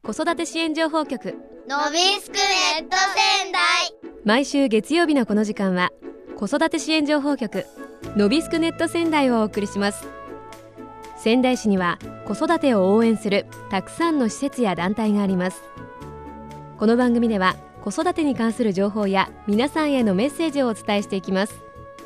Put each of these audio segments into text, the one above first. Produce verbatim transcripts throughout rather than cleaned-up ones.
子育て支援情報局のびすくネット仙台。 毎週月曜日のこの時間は子育て支援情報局のびすくネット仙台をお送りします。仙台市には子育てを応援するたくさんの施設や団体があります。この番組では子育てに関する情報や皆さんへのメッセージをお伝えしていきます。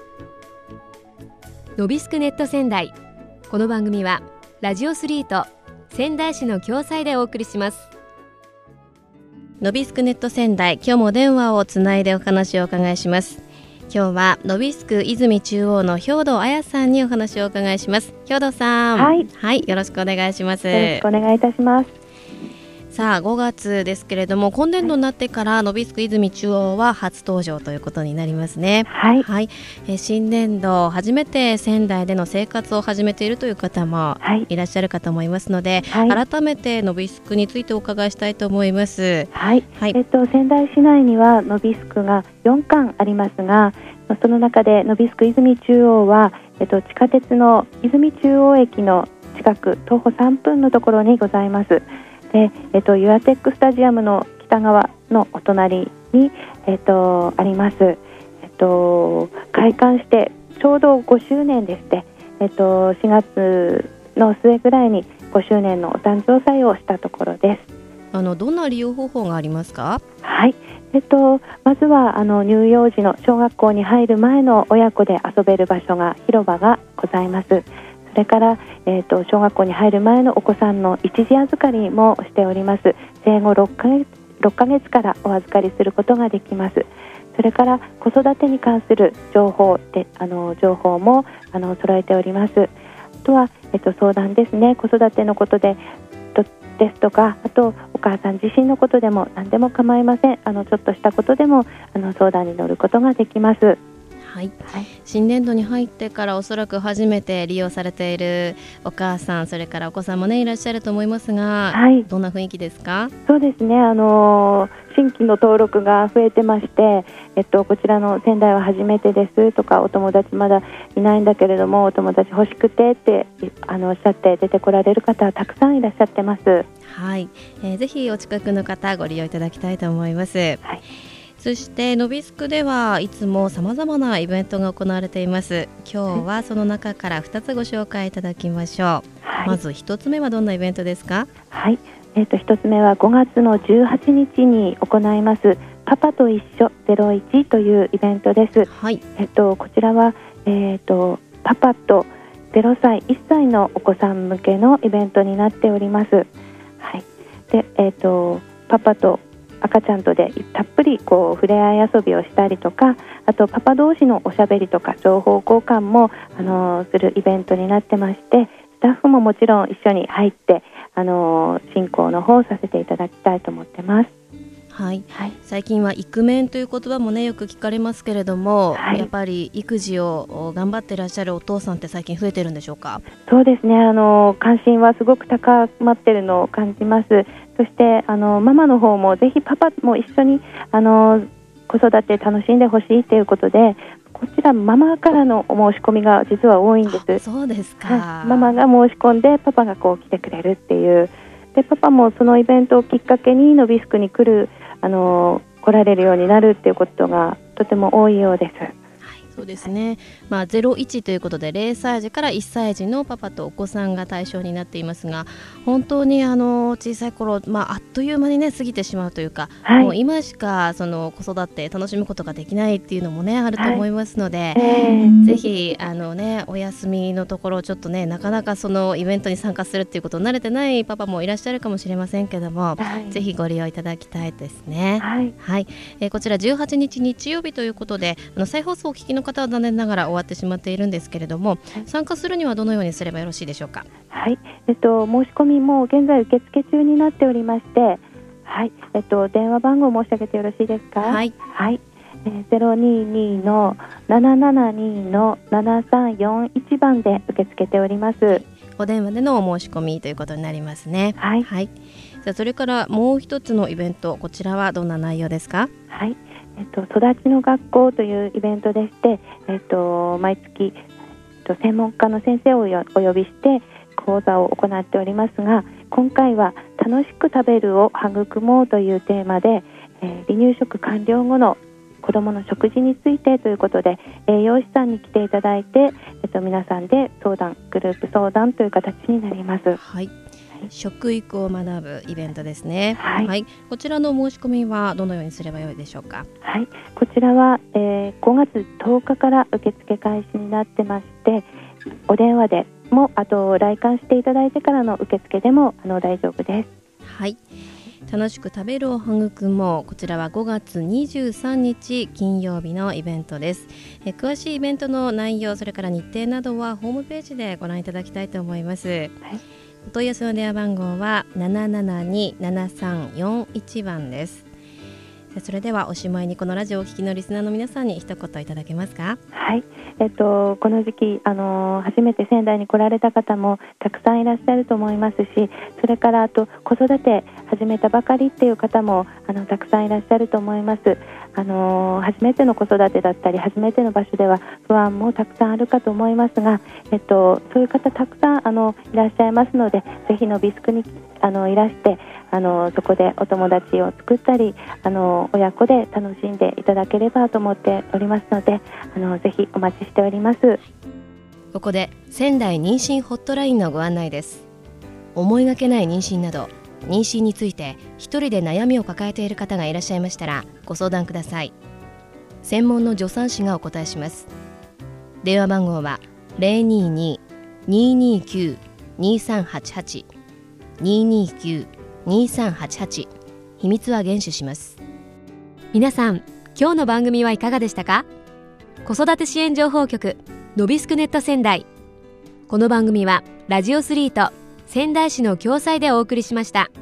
のびすくネット仙台、この番組はラジオスリーと仙台市の共催でお送りします。のびすくネット仙台、今日も電話をつないでお話をお伺いします。今日はのびすく泉中央の兵藤彩さんにお話をお伺いします。兵藤さん、 はい、 はい、よろしくお願いします。 よろしくお願いいたします。 さあごがつですけれども、今年度になってからのびすく泉中央は初登場ということになりますね。 はい、 はい、え新年度初めて仙台での生活を始めているという方もいらっしゃるかと思いますので、はい、改めてのびすくについてお伺いしたいと思います。 はい、はい、えっと、仙台市内にはのびすくがよんかんありますが、その中でのびすく泉中央は、えっと、地下鉄の泉中央駅の近く徒歩さんぷんのところにございます。で、えっと、ユアテックスタジアムの北側のお隣に、えっと、あります。えっと、開館してちょうどごしゅうねんでして、えっと、しがつの末ぐらいにごしゅうねんのお誕生祭をしたところです。 あのどんな利用方法がありますか？ はい、えっと、まずはあの乳幼児の小学校に入る前の親子で遊べる場所が広場がございます。それから、えーと、小学校に入る前のお子さんの一時預かりもしております。生後ろっかげつ、ろっかげつからお預かりすることができます。それから子育てに関する情報であの情報もあの揃えております。あとは、えーと、相談ですね。子育てのことでとですとか、あとお母さん自身のことでも何でも構いません。あのちょっとしたことでもあの相談に乗ることができます。 はいはい、新年度に入ってからおそらく初めて利用されているお母さん、それからお子さんも、ね、いらっしゃると思いますが、はい、どんな雰囲気ですか？ そうですね、あのー、新規の登録が増えてまして、えっと、こちらの仙台は初めてですとか、お友達まだいないんだけれどもお友達欲しくてってあのおっしゃって出てこられる方はたくさんいらっしゃってます。 はい、えー、ぜひお近くの方ご利用いただきたいと思います。はい、そしてのびすくではいつも様々なイベントが行われています。今日はその中からふたつご紹介いただきましょう。はい、まずひとつめはどんなイベントですか？ はい、えー、とひとつめはごがつのじゅうはちにちに行いますパパと一緒ゼロイチというイベントです。はい、えー、とこちらは、えー、とパパとゼロさいいっさいのお子さん向けのイベントになっております。はい、で、えー、とパパと赤ちゃんとでたっぷりこう触れ合い遊びをしたりとか、あとパパ同士のおしゃべりとか情報交換も、あのー、するイベントになってまして、スタッフももちろん一緒に入って、あのー、進行の方をさせていただきたいと思ってます。 はいはい、最近はイクメンという言葉も、ね、よく聞かれますけれども、はい、やっぱり育児を頑張っていらっしゃるお父さんって最近増えてるんでしょうか？ そうですね、あの関心はすごく高まっているのを感じます。そしてあのママの方もぜひパパも一緒にあの子育て楽しんでほしいということで、こちらママからのお申し込みが実は多いんです。 そうですか、 はい、ママが申し込んでパパがこう来てくれるっていうで、パパもそのイベントをきっかけにのびすくに来るあの来られるようになるっていうことがとても多いようです。 そうですね、まあ、ゼロイチということでゼロさいじからいっさいじのパパとお子さんが対象になっていますが、本当にあの小さい頃、まあ、あっという間に、ね、過ぎてしまうというか、はい、もう今しかその子育て楽しむことができないっていうのも、ね、あると思いますので、はい、えー、ぜひあの、ね、お休みのところちょっと、ね、なかなかそのイベントに参加するっていうことに慣れてないパパもいらっしゃるかもしれませんけども、はい、ぜひご利用いただきたいですね。はいはい、えー、こちらじゅうはちにち日曜日ということで、あの再放送をお聞きの方は残念ながら終わってしまっているんですけれども、はい、参加するにはどのようにすればよろしいでしょうか？ はい、えっと、申し込みも現在受付中になっておりまして、はい、えっと、電話番号申し上げてよろしいですか？はい、はい、えー、ゼロににのななななにのななさんよんいちばんで受け付けております。 お電話でのお申し込みということになりますね。はい、はい、じゃあそれからもう一つのイベント、こちらはどんな内容ですか？ はい、えっと、育ちの学校というイベントでして、えっと、毎月、えっと、専門家の先生をお呼びして講座を行っておりますが、今回は楽しく食べるを育もうというテーマで、えー、離乳食完了後の子どもの食事についてということで、栄養士さんに来ていただいて、えっと、皆さんで相談、グループ相談という形になります。 はい、食育を学ぶイベントですね。 はいはい、こちらの申し込みはどのようにすればよいでしょうか。 はい、こちらは、えー、ごがつとおかから受付開始になってまして、お電話でも、あと来館していただいてからの受付でもあの大丈夫です。 はい、楽しく食べるを育もう、こちらはごがつにじゅうさんにち金曜日のイベントです。え詳しいイベントの内容、それから日程などはホームページでご覧いただきたいと思います。はい、お問い合わせの電話番号は ななななにーななさんよんいち 番です。それではおしまいに、このラジオをお聞きのリスナーの皆さんに一言いただけますか。 はい、えっと、この時期、あのー、初めて仙台に来られた方もたくさんいらっしゃると思いますし、それからあと子育て始めたばかりっていう方もあのたくさんいらっしゃると思います。あのー、初めての子育てだったり初めての場所では不安もたくさんあるかと思いますが、えっと、そういう方たくさんあのいらっしゃいますので、ぜひのびすくにあのいらしてあのそこでお友達を作ったり、あの親子で楽しんでいただければと思っておりますので、あのぜひお待ちしております。 ここで仙台妊娠ホットラインのご案内です。思いがけない妊娠など、妊娠について一人で悩みを抱えている方がいらっしゃいましたらご相談ください。専門の助産師がお答えします。電話番号は ゼロにーにーにーにーきゅうにーさんはちはち にーにーきゅうにーさんはちはち、秘密は厳守します。 皆さん、今日の番組はいかがでしたか。子育て支援情報局のびすくネット仙台、この番組はラジオスリーと仙台市の共催でお送りしました。